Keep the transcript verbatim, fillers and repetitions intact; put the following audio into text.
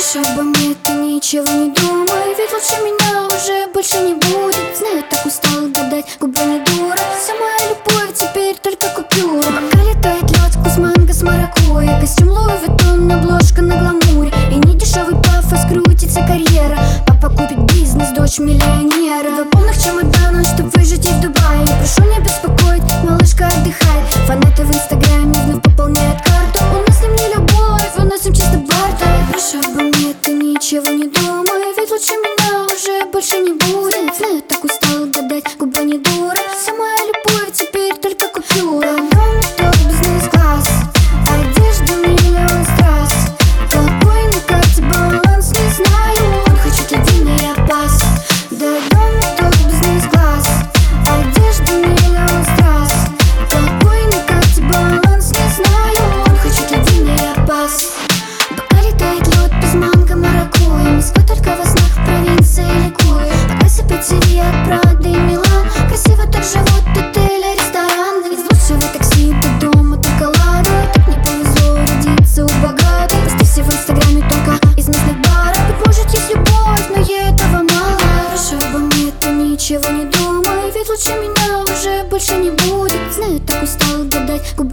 Хорошо обо мне ты ничего не думай, ведь лучше меня уже больше не будет. Знаю, так устал гадать, губа не дура. Вся моя любовь теперь только купюра. Пока летает лед, вкус манго с маракуйей, костюм Луи Vuitton, обложка на гламуре. И не дешевый пафос, крутится карьера. Папа купит бизнес, дочь миллионера. Два полных чемодана, чтоб выжить и в Дубае. Прошу не беспокоить, малышка отдыхает. Фанаты в инстаграме вновь пополняют карту. У нас с ним не любовь, у нас с ним чисто барта. Прошу обо мне ты ничего не думай, ведь лучше меня уже больше не будет. Знаю, так устал гадать, губа не дура. Вся моя любовь теперь только купюра. Дом не тот, бизнес-класс, одежда миллион страз. Какой на карте баланс, не знаю. Он хочет ледяный опас. Да, дом не тот, бизнес-класс, одежда миллион страз. Какой на карте баланс, не знаю. Он хочет ледяный опас. Пока летает лед без манго, маракуйя, Москва только во снах, провинция ликует. Пока сыпет сирия, Прада и Милан. Красиво так живут отели, рестораны. Из лучшего такси до дома только лада. Так не повезло родиться у богатой. Посты в инстаграме только из местных баров. Быть может есть любовь, но ей этого мало. Хорошо обо мне ты ничего не думай, ведь лучше меня уже больше не будет. Знаю, так устал гадать, губа